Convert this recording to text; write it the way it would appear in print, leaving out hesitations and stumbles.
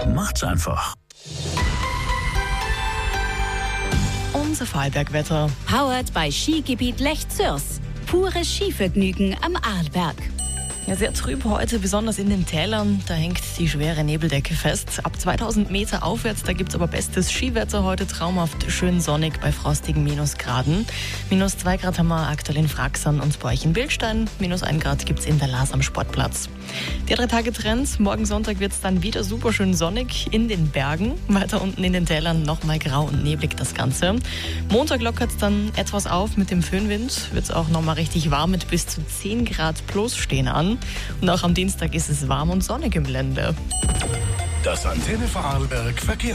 Macht's einfach. Unser Vorarlberg-Wetter. Powered bei Skigebiet Lech-Zürs. Pures Skivergnügen am Arlberg. Ja, sehr trüb heute, besonders in den Tälern. Da hängt die schwere Nebeldecke fest. Ab 2000 Meter aufwärts, da gibt's aber bestes Skiwetter heute. Traumhaft schön sonnig bei frostigen Minusgraden. -2 Grad haben wir aktuell in Fraxern und bei euch in Bilstein. -1 Grad gibt's in der Laas am Sportplatz. Der 3-Tage-Trend. Morgen Sonntag wird's dann wieder super schön sonnig in den Bergen. Weiter unten in den Tälern nochmal grau und neblig das Ganze. Montag lockert's dann etwas auf mit dem Föhnwind. Wird's auch nochmal richtig warm mit bis zu 10 Grad plus stehen an. Und auch am Dienstag ist es warm und sonnig im Lände. Das Antenne Vorarlberg Verkehrs